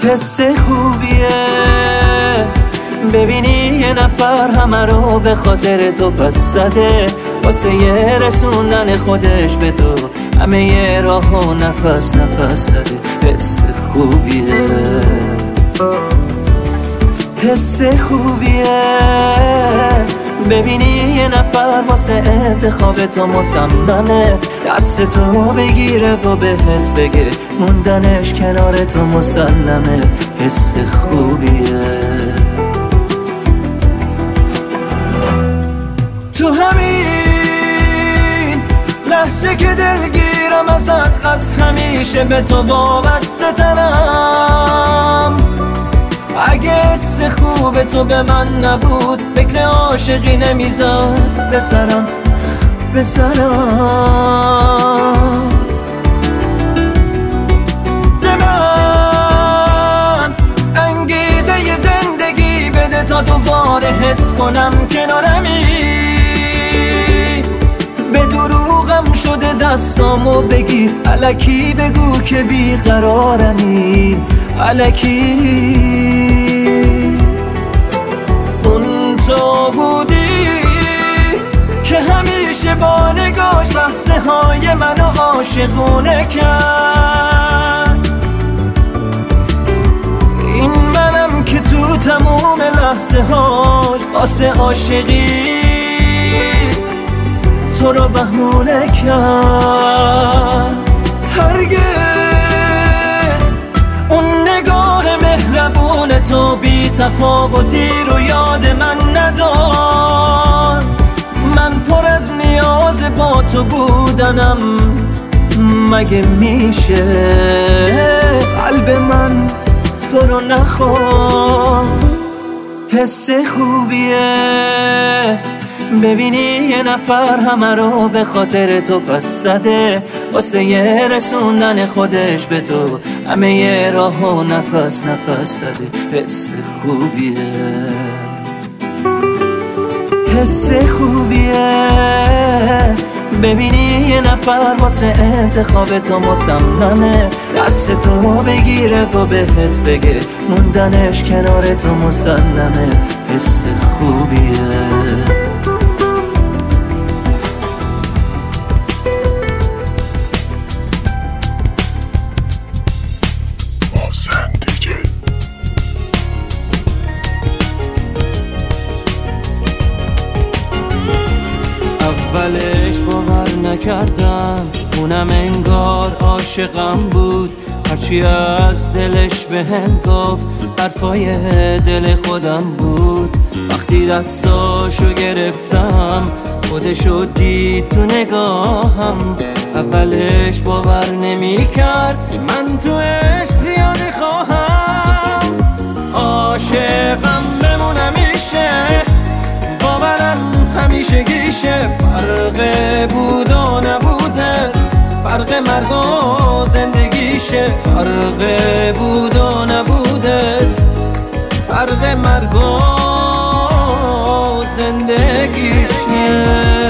حس خوبیه ببینی یه نفر همه رو به خاطر تو پس زده، واسه یه رسوندن خودش به تو همه یه راه و نفس نفس زده. حس خوبیه، حس خوبیه ببینی یه نفر واسه انتخاب تو مصممه، دست تو بگیره و بهت بگه موندنش کنار تو مسلمه. حس خوبیه. تو همین لحظه که دلگیرم ازت، از همیشه به تو وابسته ترم. اگه حس خوب تو به من نبود، فکر عاشقی نمیزد به سرم. به من انگیزه ی زندگی بده تا دوباره حس کنم کنارمی. به دروغم شده دستامو بگیر، الکی بگو که بیقرارمی، الکی. تو بودی که همیشه با نگاش لحظه های منو عاشقونه کرد. این منم که تو تموم لحظه هاش واسه عاشقی تو رو بهونه کرد. هرگز اون نگاه مهربون تو بی تفاوتی رو یاد من نداد. من پر از نیاز با تو بودنم، مگه میشه قلب من تو رو نخواد؟ حس خوبیه ببینی یه نفر همه رو به خاطر تو پس زده، واسه یه رسوندن خودش به تو همه یه راه و نفس نفس زده. حس خوبیه، حس خوبیه ببینی یه نفر واسه انتخاب تو مصممه، دست تو بگیره و بهت بگه موندنش کنار تو مسلمه. حس خوبیه. اولش باور نکردم، اونم انگار عاشقم بود. هرچی از دلش بهم گفت حرفای دل خودم بود. وقتی دستاشو گرفتم خودشو دید تو نگاهم. اولش باور نمی کرد من تو عشق زیاده خواهم. عاشقم بمونم میشه، باورم همیشه گیشه. فرق بود و نبودت، فرق مرگ و زندگیشه. فرق بود و نبودت، فرق مرگ و زندگیشه.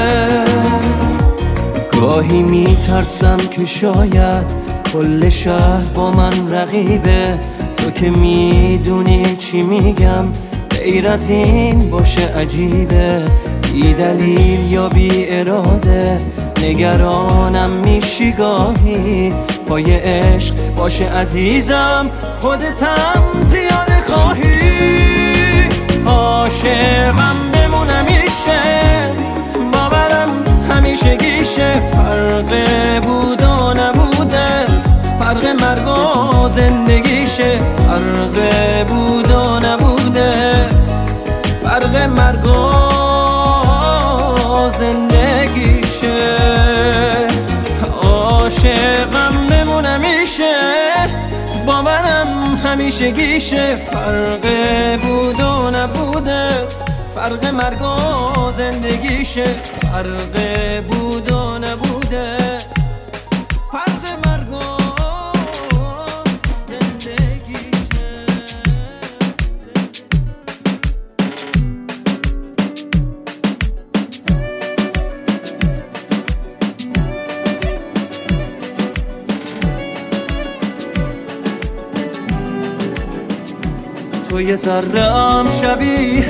گاهی میترسم که شاید کل شهر با من رقیبه. تو که میدونی چی میگم، غیر از این باشه عجیبه. بی دلیل یا بی اراده نگرانم میشی گاهی. پای عشق باشه عزیزم، خودتم زیاده خواهی. عاشقم بمونم میشه، باورم همیشه گیشه. فرق بود و نبودت، فرق مرگ و زندگیشه. فرق بود و نبودت، فرق مرگ و زندگیشه. عاشقم بمونم میشه، باورم همیشه گیشه. فرق بود و نبودت، فرق مرگ و زندگیشه. فرق بود و نبودت، فرق مرگ و یه ذره‌ام شبیه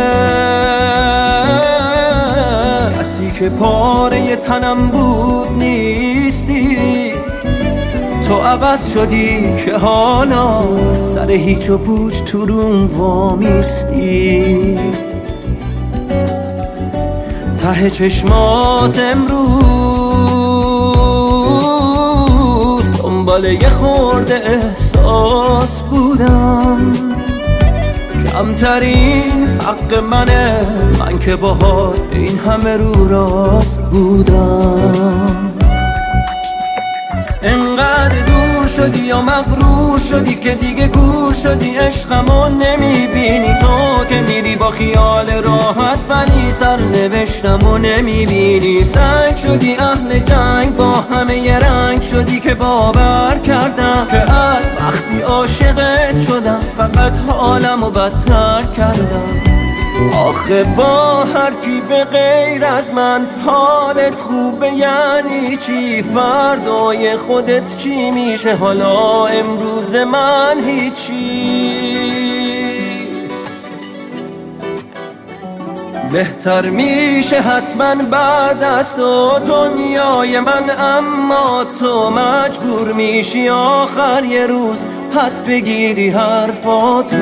کسی که پاره تنم بود نیستی. تو عوض شدی که حالا سر هیچ و پوچ تو روم وامیستی. ته چشمات امروز دنبال یه خورده احساس بودم. کمترین حق منه، من که باهات این همه رو راست بودم. انقدر دور شدی یا مغرور شدی که دیگه گور شدی، عشقمو نمیبینی. تو که میری با خیال راحت ولی سرنوشتمو نمیبینی. سنگ شدی اهل جنگ، با همه ی رنگ شدی که باور کردم که از وقتی عاشقت شدم فقط حالمو بدتر کردم. آخه با هر کی به غیر از من حالت خوبه یعنی چی؟ فردای خودت چی میشه؟ حالا امروز من هیچی. بهتر میشه حتما بعد از تو دنیای من، اما تو مجبور میشی آخر یه روز پس بگیری حرفاتو.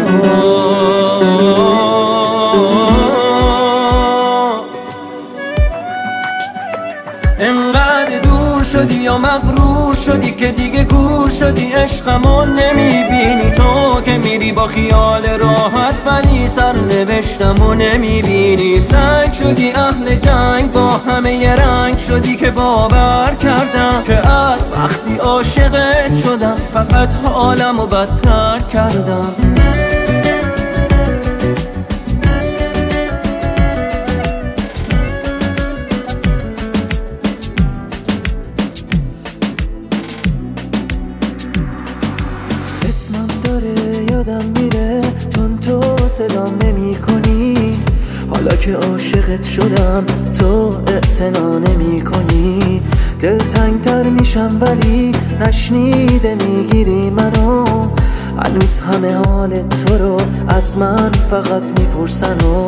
انقدر دور شدی یا مغرور شدی که دیگه گور شدی، عشقمو نمیبینی. تو که میری با خیال راحت ولی سرنوشتمو نمیبینی. سنگ شدی اهل جنگ، با همه ی رنگ شدی که باور کردم که از وقتی عاشقت شدم فقط حالمو بدتر کردم. یادم میره چون تو صدام نمی کنی. حالا که عاشقت شدم تو اعتنا نمی کنی. دلتنگ تر میشم ولی نشنیده میگیری منو. هنوز همه حال تو رو از من فقط میپرسن و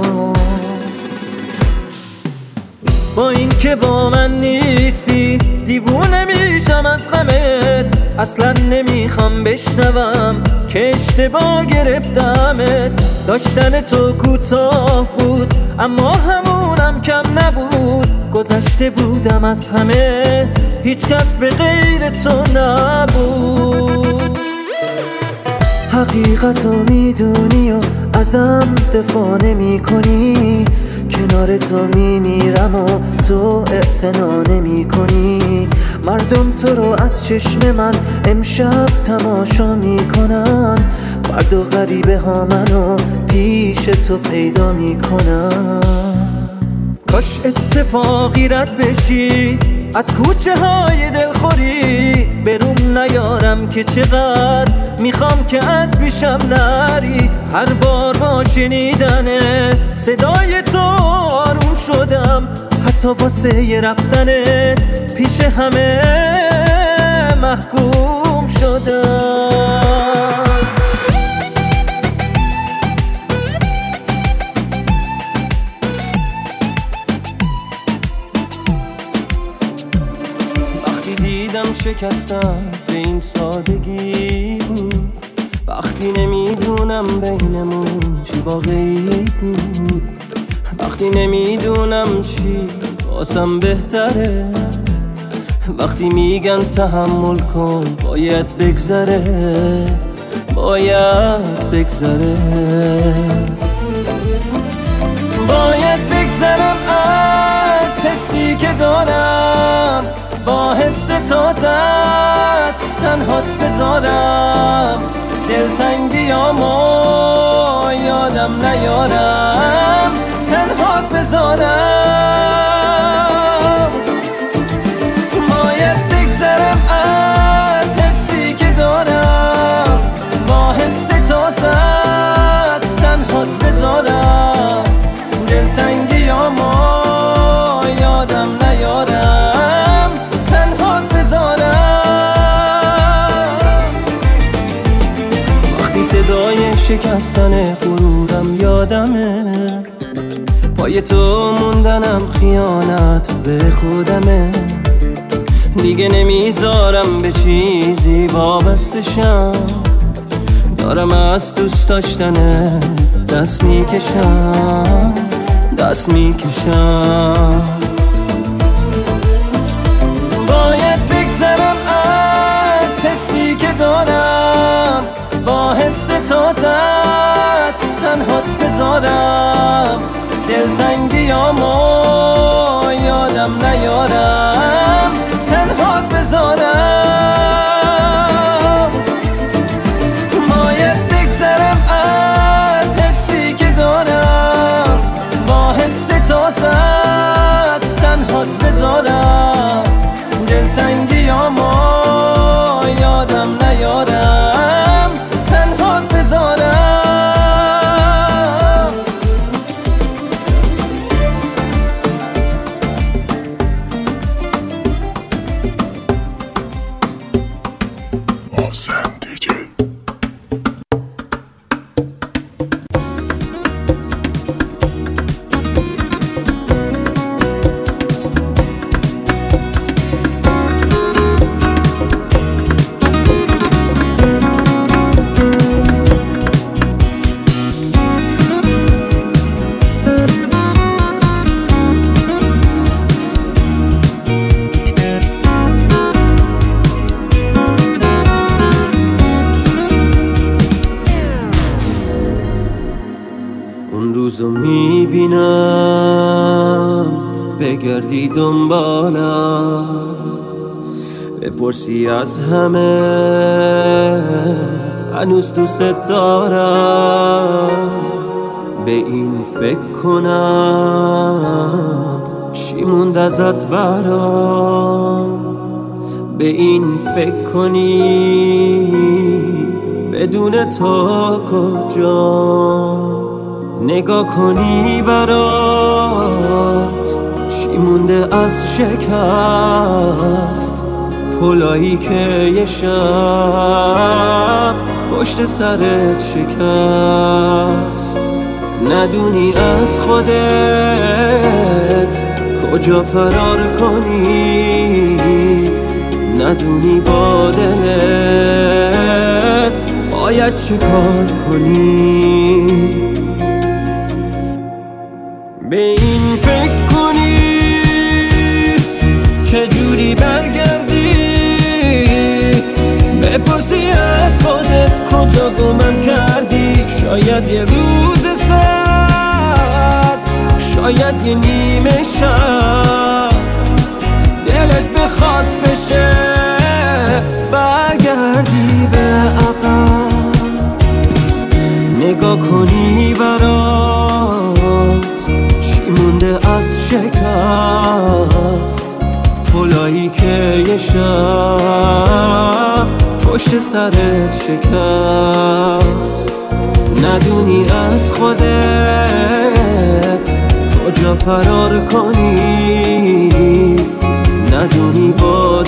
با این که با من نیستی دیوونه میشم از غمت. اصلا نمیخوام بشنوم که اشتباه گرفتمت. داشتن تو کوتاه بود اما همونم کم نبود. گذشته بودم از همه، هیچ کس به غیر تو نبود. حقیقتو میدونی و ازم دفاع نمی کنی. کنار تو میمیرم و تو اعتنا نمی کنی. مردم تو رو از چشم من امشب تماشا میکنن. فردا غریبه ها منو پیش تو پیدا میکنن. کاش اتفاقی رد بشی از کوچه های دلخوری. بروم نیارم که چقدر میخوام که از پیشم نری. هر بار با شنیدن صدای تو آروم شدم. حتی واسه ی رفتنت پیش همه محکوم شدم. وقتی دیدم شکستم به این سادگی بود. وقتی نمیدونم بینمون چی واقعی بود. وقتی نمیدونم چی واسم بهتره. وقتی میگن تحمل کن باید بگذره، باید بگذره. باید بگذرم از حسی که دارم، با حس تازت تنهات بذارم. دلتنگیامو یادم نیارم، تنهات بذارم. باید بگذرم از حسی که دارم، با حس تازت تنهات بذارم. دلتنگیامو یادم نیارم، تنهات بذارم. وقتی صدای شکستن غرورم یادمه، پای تو موندنم خیانت به خودمه. دیگه نمیذارم به چیزی وابسته شم، دارم از دوست داشتن دست میکشم، دست میکشم. باید بگذرم از حسی که دارم، با حس تازت تنهات بذارم، دلتنگیامو یادم نیارم، تنهات بذارم. باید بگذرم از حسی که دارم، با حس تازت تنهات بذارم، دلتنگیامو یادم نیارم، تنهات بذارم. اون روزو میبینم بگردی دنبالم، بپرسی از همه هنوز دوست دارم. به این فکر کنم چی موند ازت برام، به این فکر کنی بدون تو کجا، نگاه کنی برات چی مونده از شکست، پلایی که یه شب پشت سرت شکست. ندونی از خودت کجا فرار کنی، ندونی با دلت باید چه کار کنی. به این فکر کنی چجوری برگردی، بپرسی از خودت کجا گمم کردی. شاید یه روز سرد، شاید یه نیمه شب، دلت بخواد بشه برگردی به عقب. نگاه کنی برات چی مونده از شکست، پلایی که یه شب پشت سرت شکست. ندونی از خودت کجا فرار کنی، ندونی با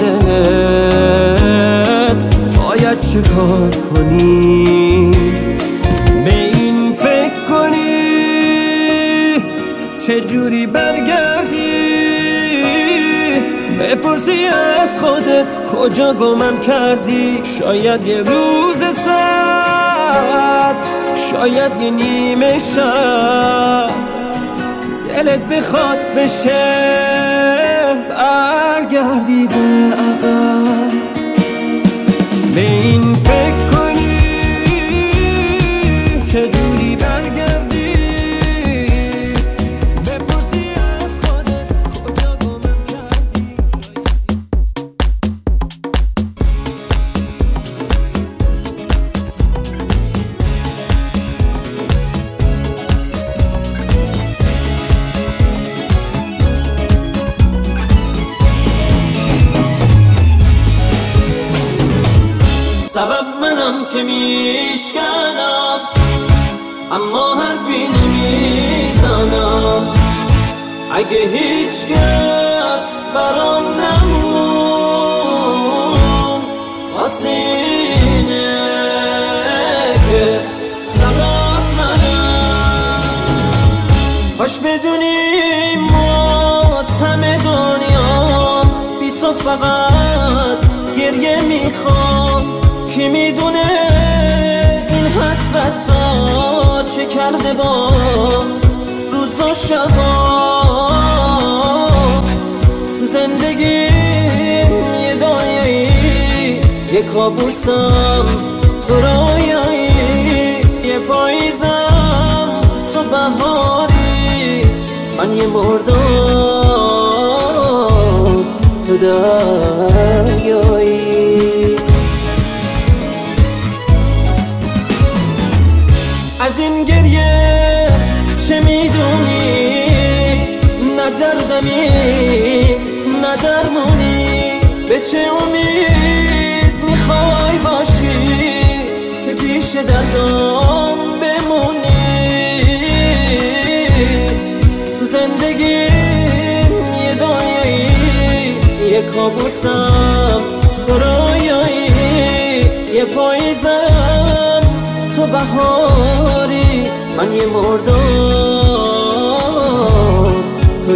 دلت باید چه کار کنی. به این فکر کنی چجوری برگردی، بپرسی از خودت کجا گمم کردی. شاید یه روز سرد، شاید یه نیمه شب، دلت بخواد بشه برگردی به عقب. به این فکر کنی چجوری برگردی، بپرسی از خودت کجا گمم کردی. سبب منم که میشکنم، اما حرفی نمیزنم. اگه هیچ کس برام نمون، واسه اینه که سبب کاش بدونی ماتم دنیا بی تو فقط گریه میخوام. کی میدونه این حسرت ها چه کرده با روز و شبا. تو زندگیم یه دنیایی، یه کابوسم تو رویایی، یه پاییزم تو بهاری، من یه مردم تو دریایی. از این گریه چه میدونی؟ نه دردمی نه درمونی، به چه امید میخوای باشی که پیش دردم بمونی؟ تو زندگیم یه دنیایی، یه کابوسم تو رویایی، یه پاییزم تو بهاری، من یه مردم تو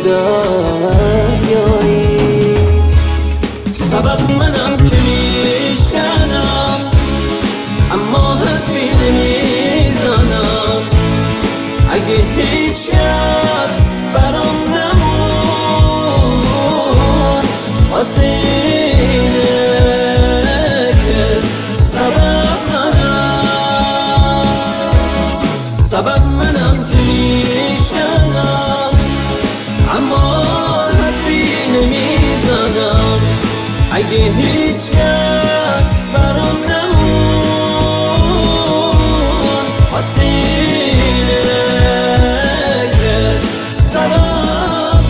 دریایی. سبب منم که میشکنم اما حرفی نمیزنم. اگه هیچ کس برام نمون واسه اینه که سبب منم که میشکنم اما حرفی نمیزنم. اگه هیچ کس برام نمون واسه اینه که سبب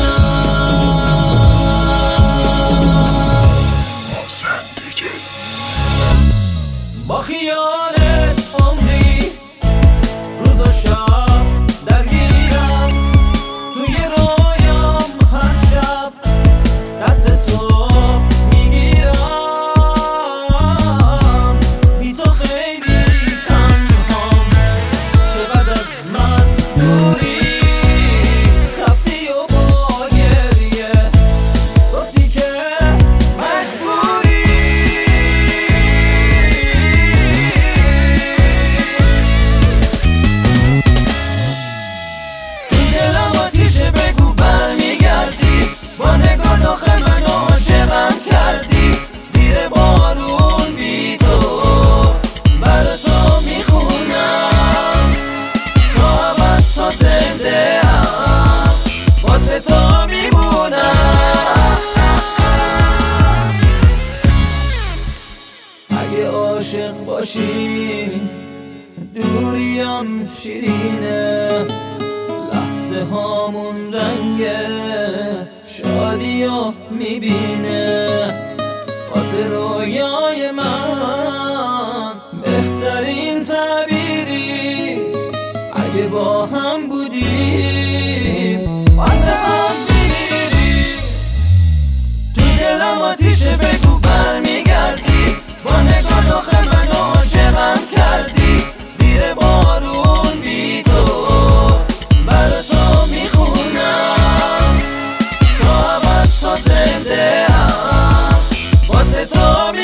منم. با خیالت عمری روز و شب درگیرم، توی رویام هر شب دست تو میگیرم. بی تو خیلی تنهام، چقدر از من دوری، رفتی و با گریه گفتی که مجبوری. بگو برمیگردی، با نگاه داخل منو عاشقم کردی. زیر بارون بی تو برا تو میخونم، تا ابد تا زنده ام واسه تو میمونم. اگه عاشق باشی دوریم شیرینه، لحظه هامون رنگ شادیو میبینه. واسه رویای من بهترین تعبیری اگه با هم بودیم واسه هم میمیری. تو دلم آتیشه بگو برمیگردی، با نگاه داخل منو عاشقم کردی. زیر بارون بی تو برا تو میخونم، تا ابد تا زنده ام واسه تو